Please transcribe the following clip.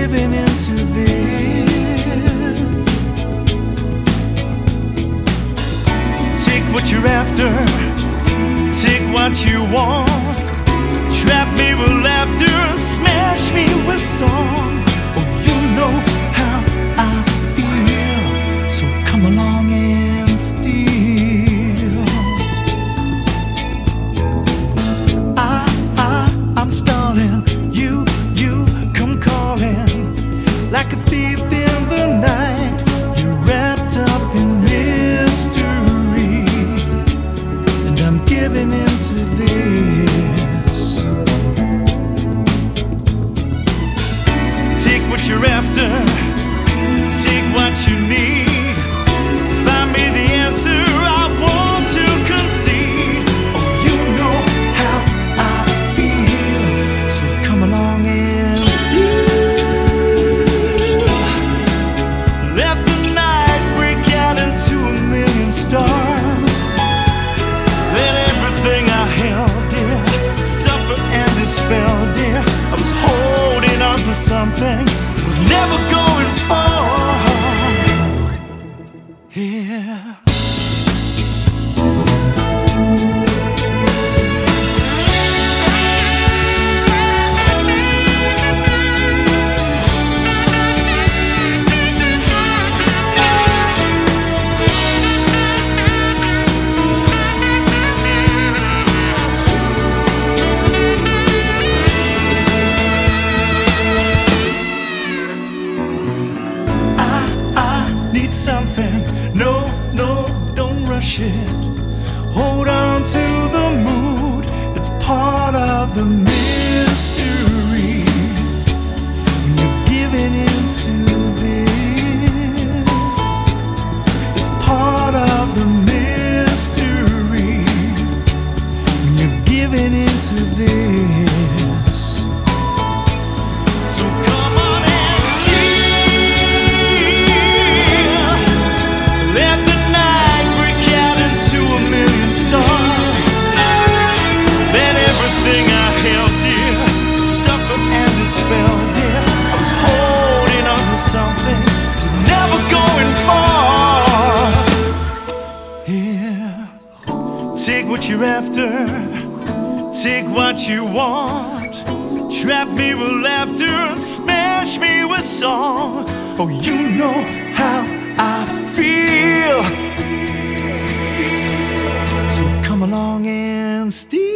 giving into this. Take what you're after, take what you want. Trap me with laughter, smash me with song. Oh, you know how I feel, so come along and steal. I'm stalling, you come calling like a thief in the night. You're wrapped up in mystery, and I'm giving into this. Take what you're after, take what you need. Find me the answer I want to concede. Oh, you know how I feel, so come along and steal. Let the night break out into a million stars. Let everything I held dear suffer and dispel, dear. I was holding on to something that was never going far. Yeah. Need something, no, don't rush it. Hold on to the mood, it's part of the mystery. When you're giving into this, it's part of the mystery. When you're giving into this, so come on and see. Let the night break out into a million stars. Let everything I held dear suffer and dispel, dear. I was holding on to something that was never going far. Yeah. Take what you're after, take what you want. Trap me with laughter, smash me with song. Oh, you know how I feel, so come along and steal.